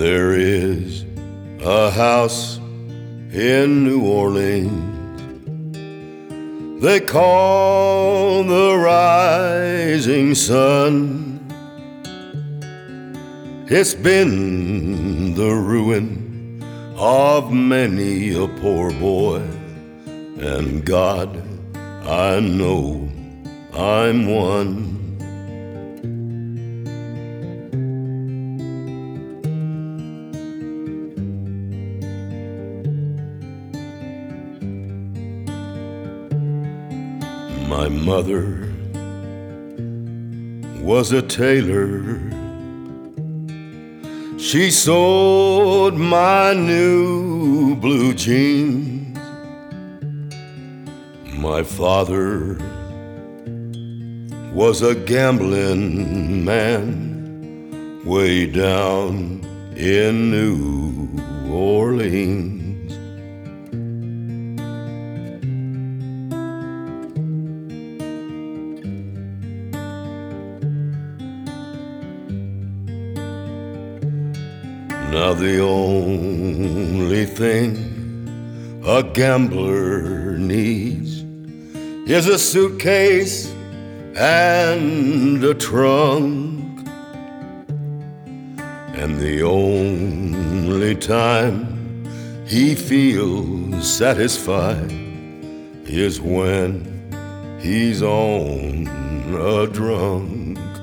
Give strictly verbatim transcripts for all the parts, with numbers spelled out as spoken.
There is a house in New Orleans they call the Rising Sun. It's been the ruin of many a poor boy, and God, I know I'm one. My mother was a tailor. She sewed my new blue jeans. My father was a gambling man way down in New Orleans. Now the only thing a gambler needs is a suitcase and a trunk. And the only time he feels satisfied is when he's on a drunk.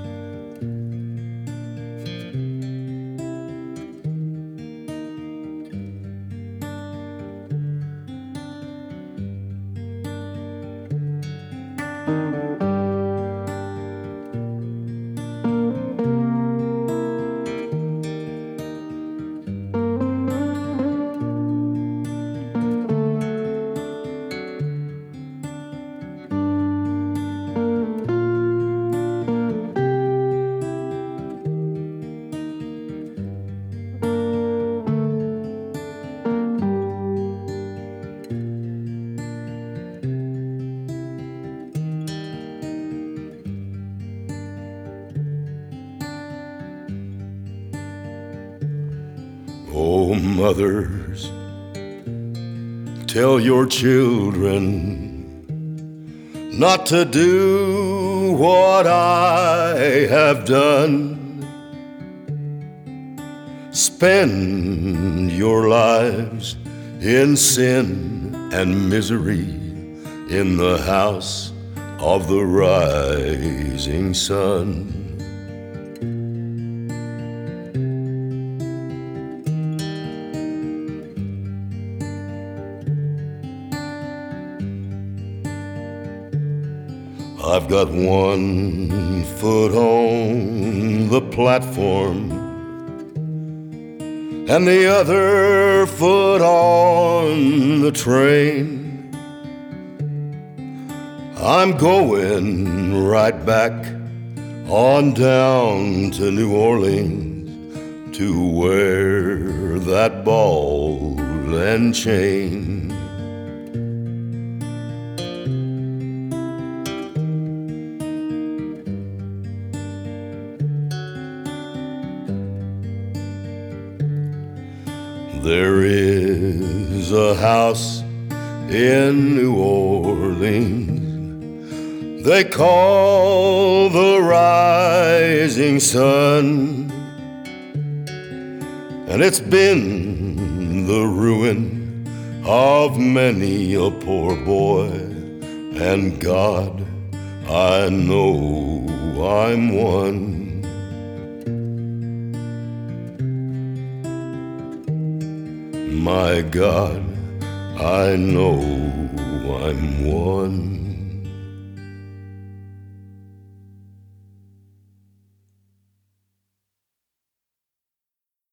Oh, mothers, tell your children not to do what I have done. Spend your lives in sin and misery in the house of the rising sun. I've got one foot on the platform and the other foot on the train. I'm going right back on down to New Orleans to wear that ball and chain. There is a house in New Orleans they call the Rising Sun, and it's been the ruin of many a poor boy, and God, I know I'm one. My God, I know I'm one.